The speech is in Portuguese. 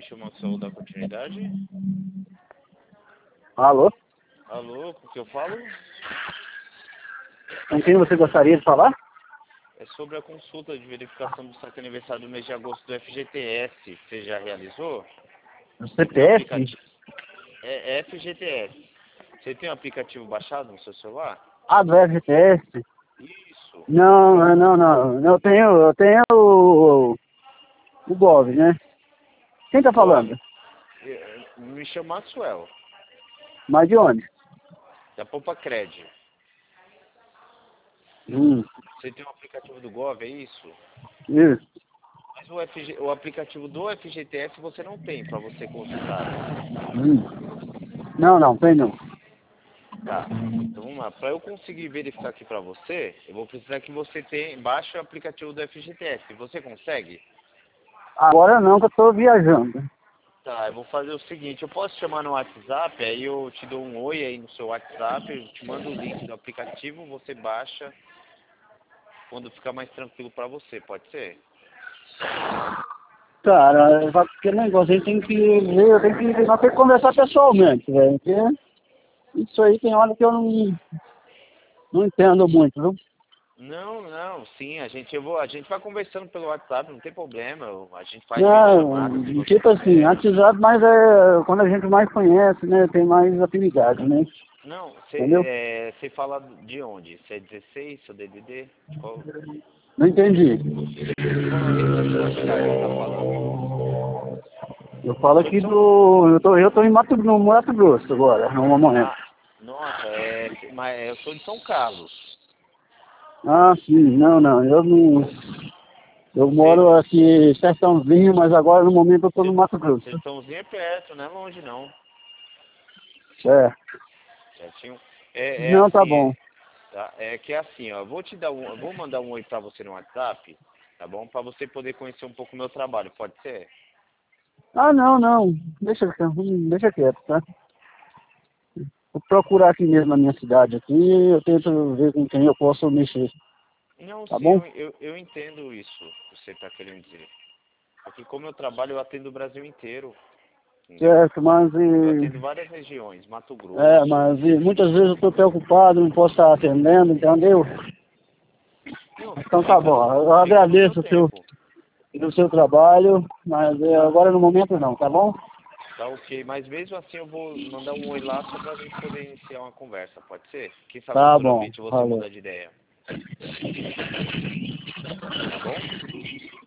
chama o seu da continuidade. Alô? Alô, com o que eu falo? Com quem você gostaria de falar? É sobre a consulta de verificação do saque aniversário do mês de agosto do FGTS. Você já realizou? O Você tem um CPF? aplicativo? É FGTS. Você tem um aplicativo baixado no seu celular? Ah, do FGTS? Isso. Não. Eu tenho o Gov, né? Quem tá falando? Me chama Maxwell, Mas de onde? da Poupa Cred. Você tem um aplicativo do Gov, é isso? Isso. Mas o aplicativo do FGTS você não tem para você consultar. Não, tem não. Tá. Então vamos lá. Para eu conseguir verificar aqui para você, eu vou precisar que você baixe o aplicativo do FGTS. Você consegue? Agora não, que eu tô viajando. Tá, eu vou fazer o seguinte, eu posso te chamar no WhatsApp, aí eu te dou um oi aí no seu WhatsApp, eu te mando o link do aplicativo, você baixa quando ficar mais tranquilo para você, pode ser? Cara, porque negócio, a gente tem que ver, nós temos que conversar pessoalmente, velho. Porque isso aí tem hora que eu não entendo muito, viu? Não, sim, a gente vai conversando pelo WhatsApp, não tem problema, a gente faz videochamada, se Não, você tipo assim, quiser. WhatsApp, mas é quando a gente mais conhece, né? Tem mais afinidade, né? Não, Entendeu? você fala de onde? Você é 16, seu DDD? De qual Não entendi. de qual cidade você tá falando? Eu falo Sou de aqui São... eu tô no Mato Grosso agora, no momento. Ah, nossa, mas eu sou de São Carlos. Ah, sim, não, eu não. Eu Você, moro aqui Sertãozinho, mas agora no momento eu tô no Mato Grosso. Sertãozinho é perto, não é longe não. É. Certinho? Não, tá Assim, bom. tá? É que é assim, ó, eu vou mandar um oi pra você no WhatsApp, tá bom? Pra você poder conhecer um pouco o meu trabalho, pode ser? Ah, não. Deixa quieto, tá? Vou procurar aqui mesmo na minha cidade aqui, eu tento ver com quem eu posso mexer, Não, tá sim, bom? eu entendo isso que você tá querendo dizer. Porque como eu trabalho, eu atendo o Brasil inteiro, entendeu? Certo, Eu atendo várias regiões, Mato mas Grosso. muitas vezes eu tô preocupado, não posso estar atendendo, entendeu? Não, Então tá bom, eu fica no seu agradeço tempo. o seu trabalho, mas agora no momento não, tá bom? Tá ok, mas mesmo assim eu vou mandar um oi lá só pra gente poder iniciar uma conversa, pode ser? Quem sabe Tá bom, futuramente você valeu. muda de ideia. Tá bom?